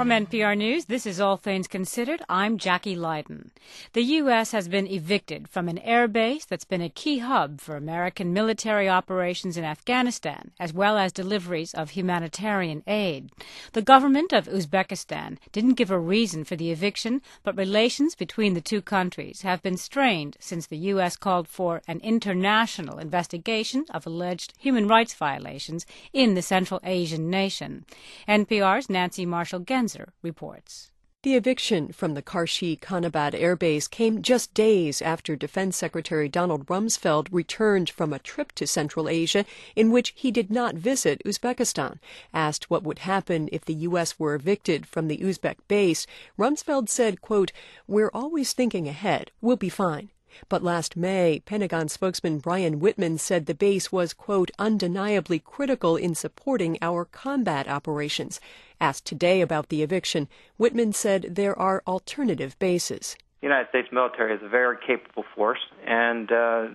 From NPR News, this is All Things Considered. I'm Jackie Leiden. The U.S. has been evicted from an air base that's been a key hub for American military operations in Afghanistan, as well as deliveries of humanitarian aid. The government of Uzbekistan didn't give a reason for the eviction, but relations between the two countries have been strained since the U.S. called for an international investigation of alleged human rights violations in the Central Asian nation. NPR's Nancy Marshall-Genzer reports. The eviction from the Karshi-Khanabad Air Base came just days after Defense Secretary Donald Rumsfeld returned from a trip to Central Asia in which he did not visit Uzbekistan. Asked what would happen if the U.S. were evicted from the Uzbek base, Rumsfeld said, quote, "We're always thinking ahead. We'll be fine." But last May, Pentagon spokesman Brian Whitman said the base was, quote, "undeniably critical in supporting our combat operations." Asked today about the eviction, Whitman said there are alternative bases. The United States military is a very capable force, and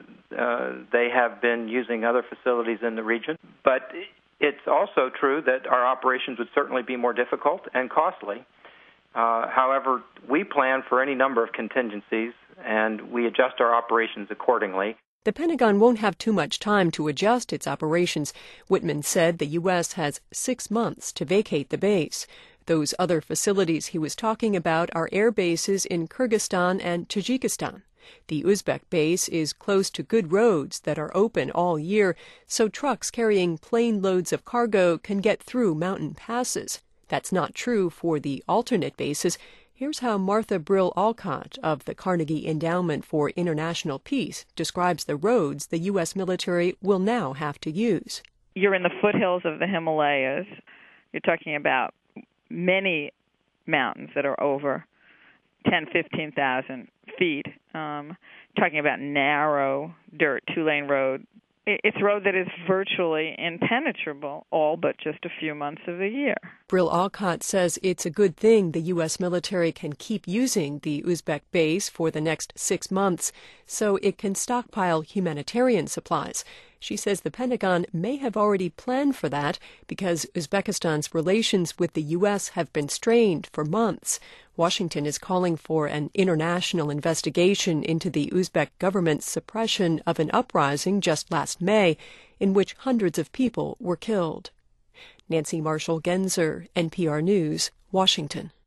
they have been using other facilities in the region. But it's also true that our operations would certainly be more difficult and costly. However, we plan for any number of contingencies, and we adjust our operations accordingly. The Pentagon won't have too much time to adjust its operations. Whitman said the U.S. has 6 months to vacate the base. Those other facilities he was talking about are air bases in Kyrgyzstan and Tajikistan. The Uzbek base is close to good roads that are open all year, so trucks carrying plane loads of cargo can get through mountain passes. That's not true for the alternate bases. Here's how Martha Brill Alcott of the Carnegie Endowment for International Peace describes the roads the U.S. military will now have to use. You're in the foothills of the Himalayas. You're talking about many mountains that are over 10,000, 15,000 feet. Talking about narrow dirt, 2-lane road. It's a road that is virtually impenetrable, all but just a few months of the year. Brill Alcott says it's a good thing the U.S. military can keep using the Uzbek base for the next 6 months so it can stockpile humanitarian supplies. She says the Pentagon may have already planned for that because Uzbekistan's relations with the U.S. have been strained for months. Washington is calling for an international investigation into the Uzbek government's suppression of an uprising just last May in which hundreds of people were killed. Nancy Marshall-Genzer, NPR News, Washington.